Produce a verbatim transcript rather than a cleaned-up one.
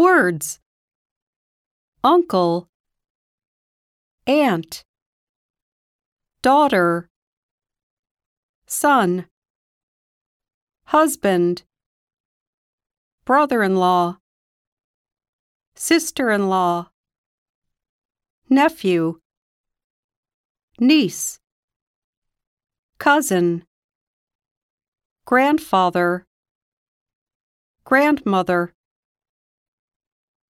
Words: uncle, aunt, daughter, son, husband, brother-in-law, sister-in-law, nephew, niece, cousin, grandfather, grandmother.